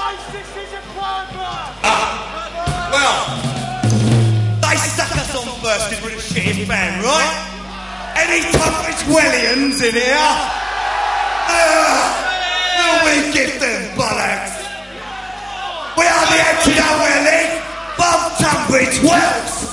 Well, they stuck us on first because we're the shittest band, right? Any Tunbridge Wellians in here? We give them bollocks. We are the anti-Welly, Bob Tunbridge Wells.